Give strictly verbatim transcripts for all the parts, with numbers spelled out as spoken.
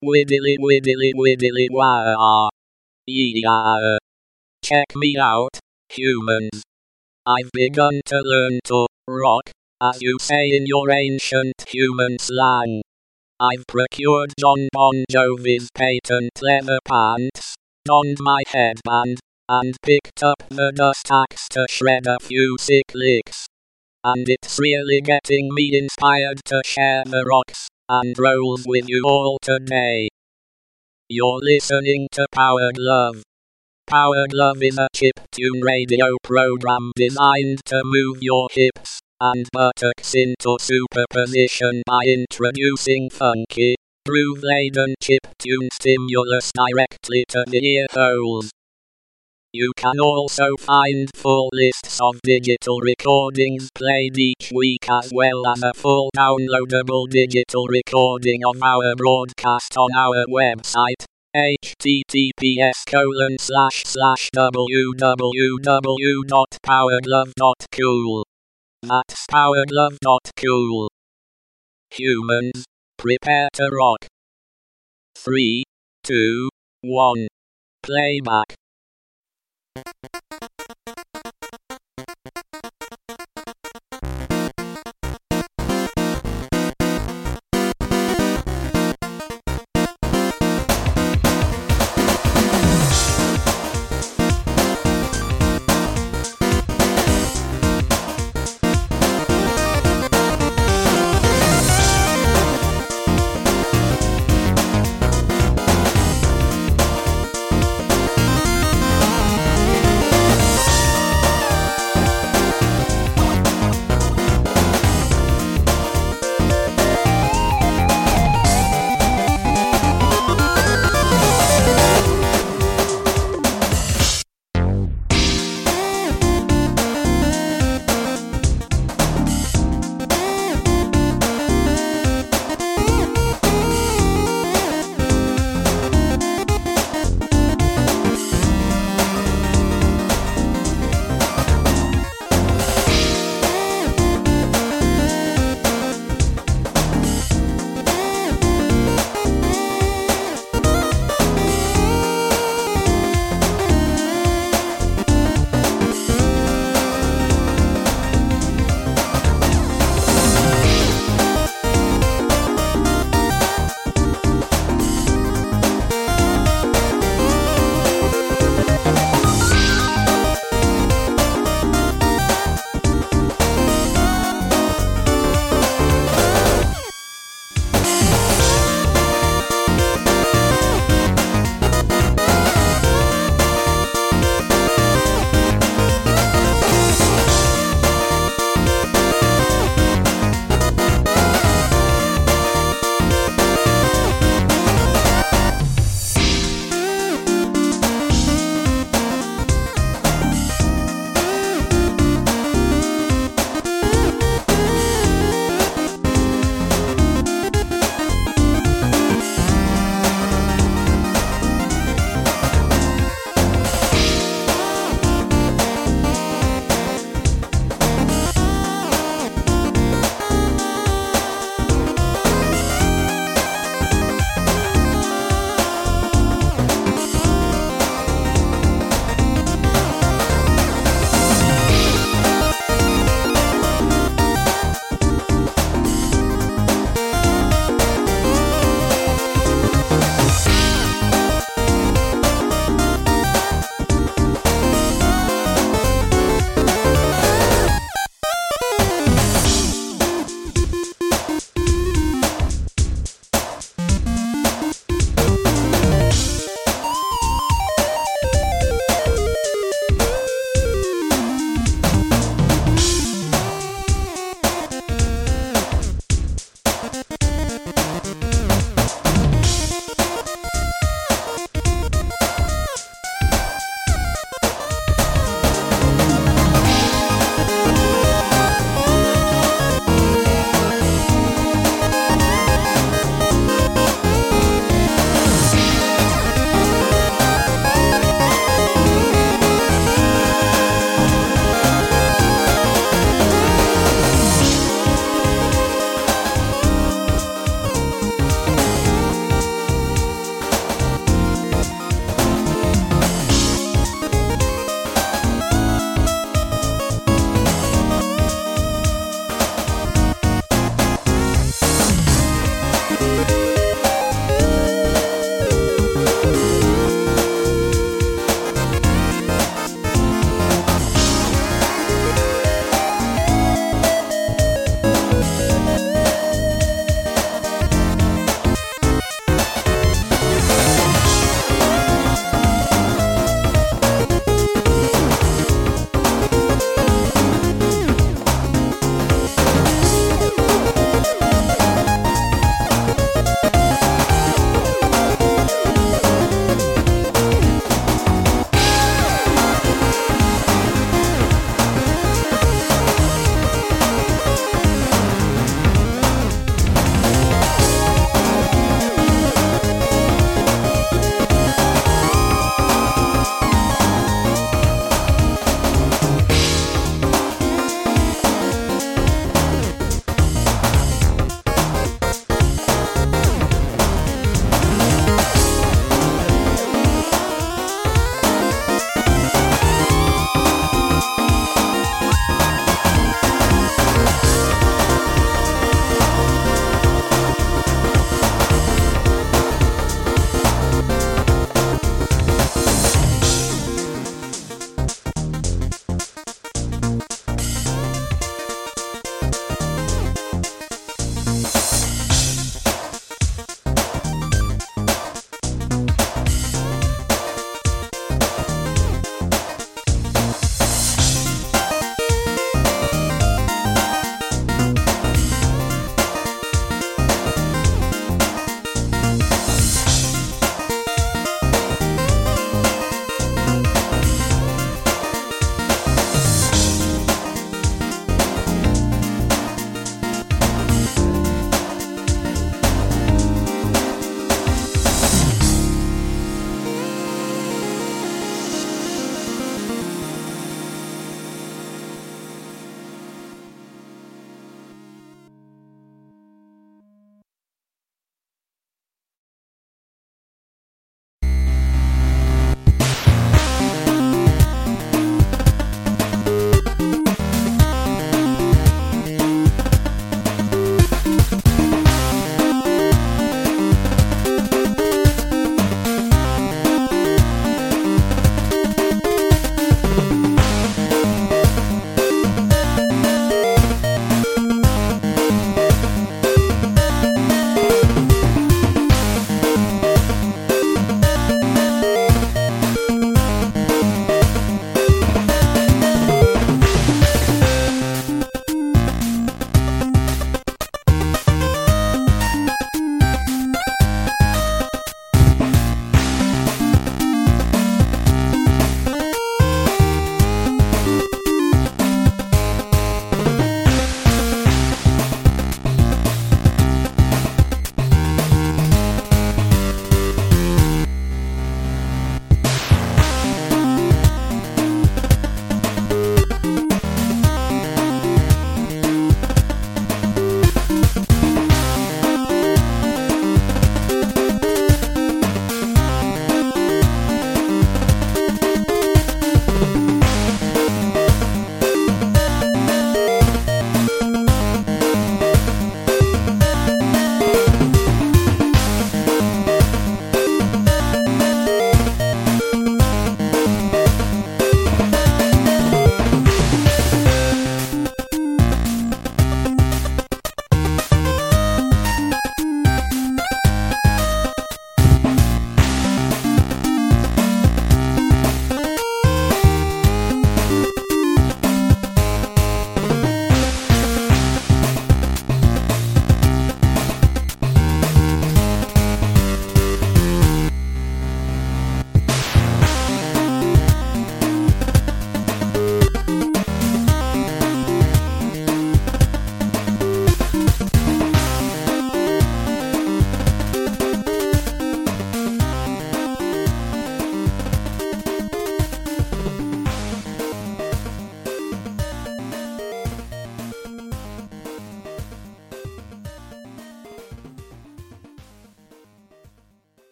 Widdly widdly widdly wah. Yeah. Check me out, humans. I've begun to learn to rock, as you say in your ancient human slang. I've procured John Bon Jovi's patent leather pants, donned my headband, and picked up the dust axe to shred a few sick licks. And it's really getting me inspired to share the rocks and rolls with you all today. You're listening to Powered Love. Powered Love is a chiptune radio program designed to move your hips and buttocks into superposition by introducing funky, groove-laden chiptune stimulus directly to the ear holes. You can also find full lists of digital recordings played each week as well as a full downloadable digital recording of our broadcast on our website, https colon slash slash www dot poweredlove dot cool. That's poweredlove dot cool. Humans, prepare to rock. three, two, one. Playback.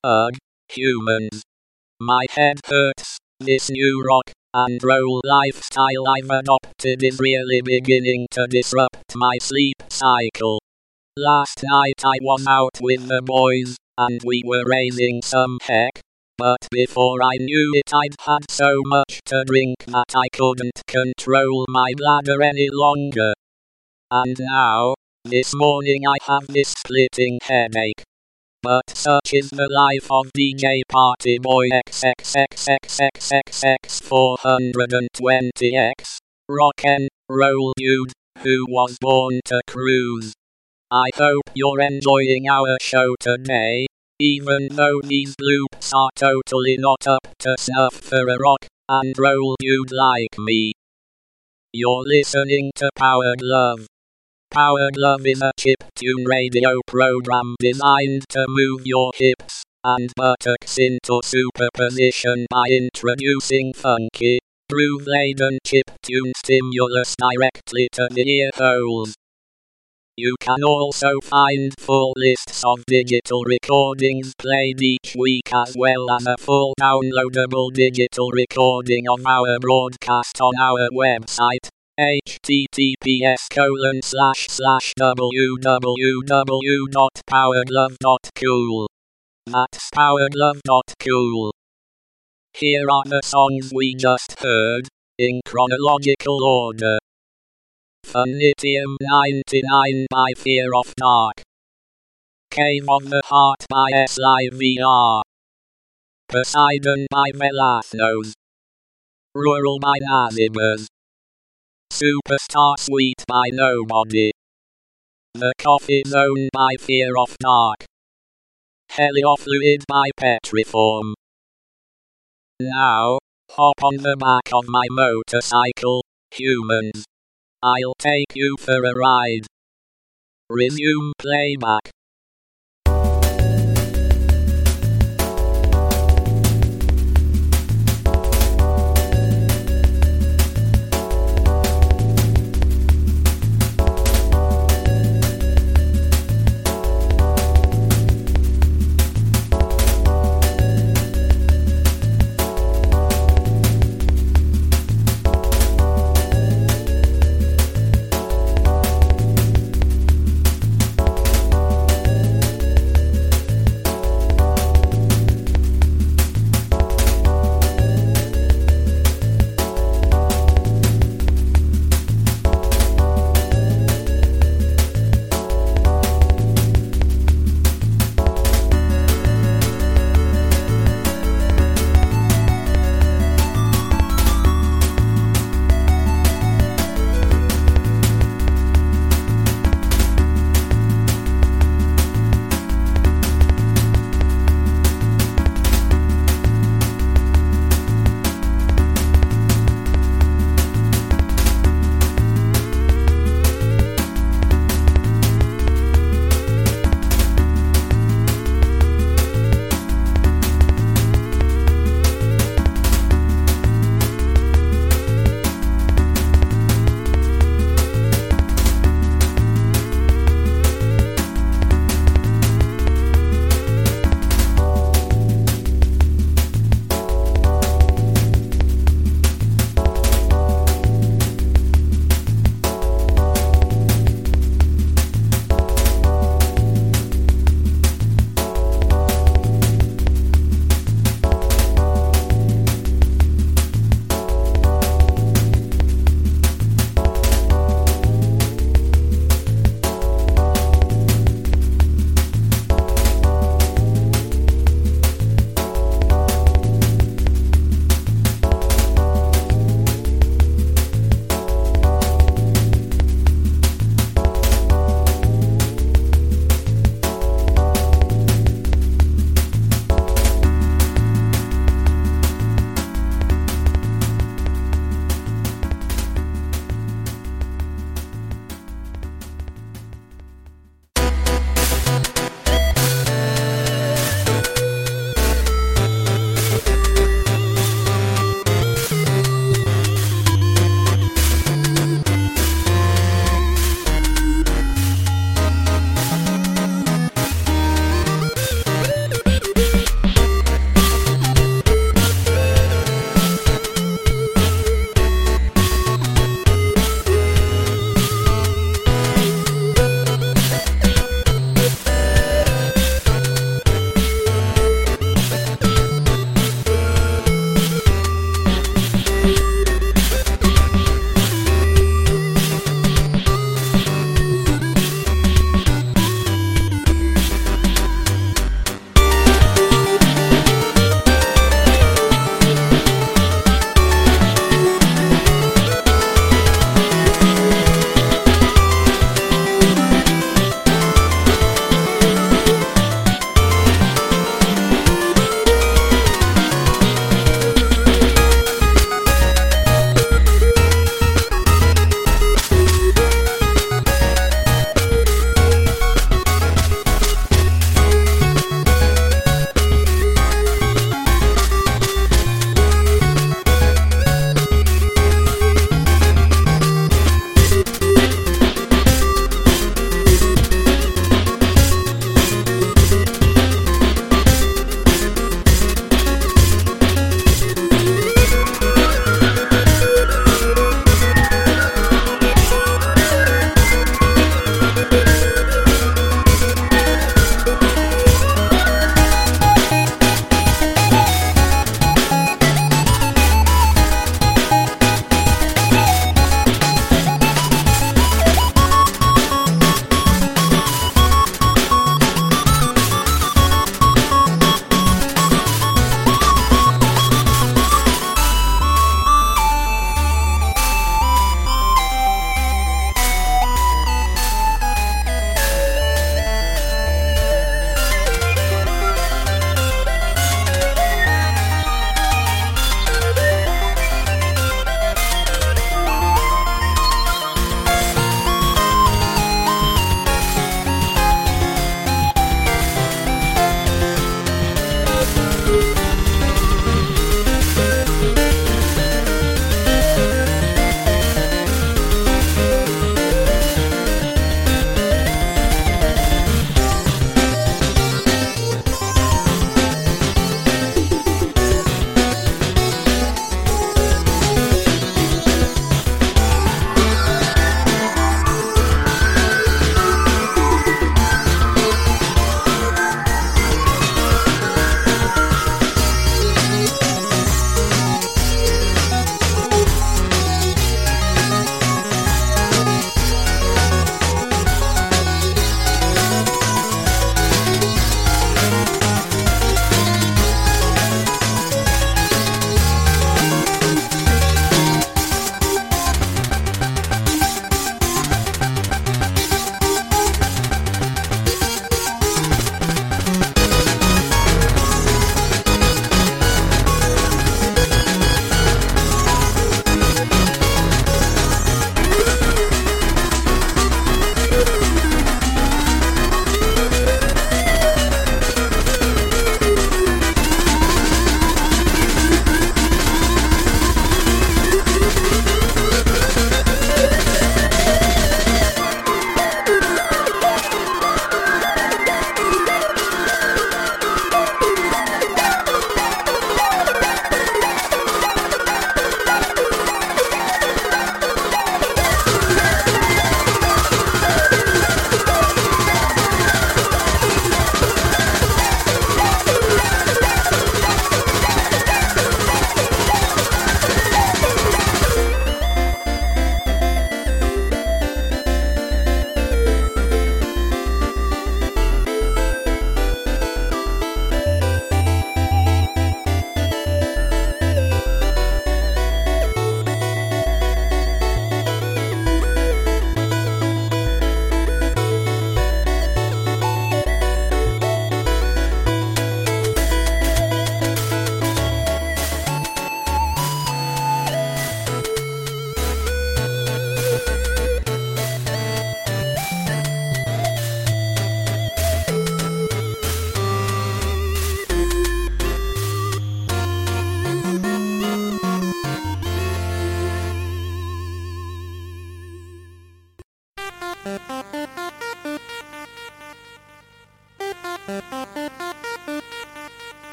Ugh, humans. My head hurts. This new rock and roll lifestyle I've adopted is really beginning to disrupt my sleep cycle. Last night I was out with the boys, and we were raising some heck. But before I knew it I'd had so much to drink that I couldn't control my bladder any longer. And now, this morning I have this splitting headache. But such is the life of D J Party Boy X X X X X X X four twenty X, rock and roll dude, who was born to cruise. I hope you're enjoying our show today, even though these bloops are totally not up to snuff for a rock and roll dude like me. You're listening to Power Glove. Power Glove is a chiptune radio program designed to move your hips and buttocks into superposition by introducing funky, groove-laden chiptune stimulus directly to the ear holes. You can also find full lists of digital recordings played each week as well as a full downloadable digital recording of our broadcast on our website. https colon slash slash www dot powerglove dot cool. That's powerglove dot cool. Here are the songs we just heard, in chronological order. Funitium ninety-nine by Fear of Dark. Cave of the Heart by S I V R. Poseidon by Velathnos. Rural by Nazibas. Superstar Suite by Nobody. The Coffee Zone by Fear of Dark. Heliofluid by Petriform. Now, hop on the back of my motorcycle, humans. I'll take you for a ride. Resume playback.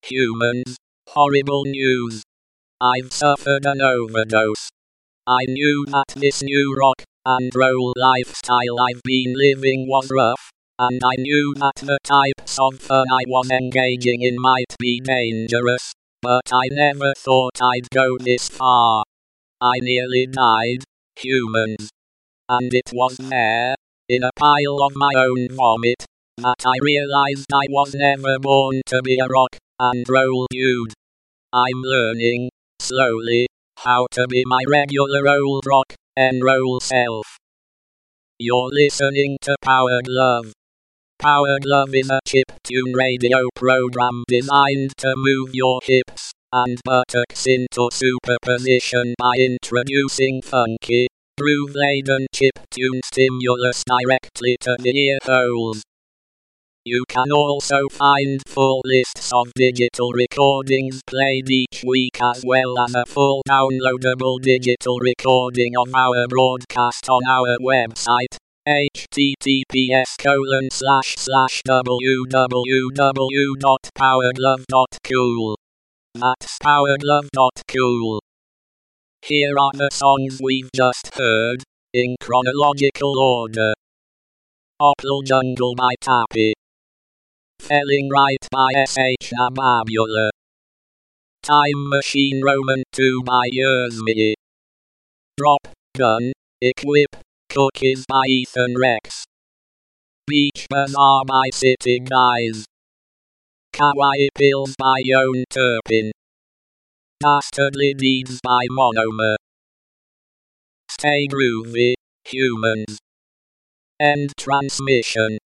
Humans, horrible news. I've suffered an overdose. I knew that this new rock and roll lifestyle I've been living was rough, and I knew that the types of fun I was engaging in might be dangerous, but I never thought I'd go this far. I nearly died, humans. And it was there, in a pile of my own vomit, that I realized I was never born to be a rock and roll dude. I'm learning, slowly, how to be my regular old rock and roll self. You're listening to Power Glove. Power Glove is a chiptune radio program designed to move your hips and buttocks into superposition by introducing funky, groove-laden chiptune stimulus directly to the ear holes. You can also find full lists of digital recordings played each week, as well as a full downloadable digital recording of our broadcast on our website, https colon slash slash www dot powerglove dot cool. That's powerglove dot cool. Here are the songs we've just heard, in chronological order. Opal Jungle by Tappy. Felling Right by S H Ababula. Time Machine Roman two by Yersme. Drop, Gun, Equip, Cookies by Ethan Rex. Beach Bazaar by City Guys. Kawaii Pills by Yone Turpin. Dastardly Deeds by Monomer. Stay groovy, humans. End transmission.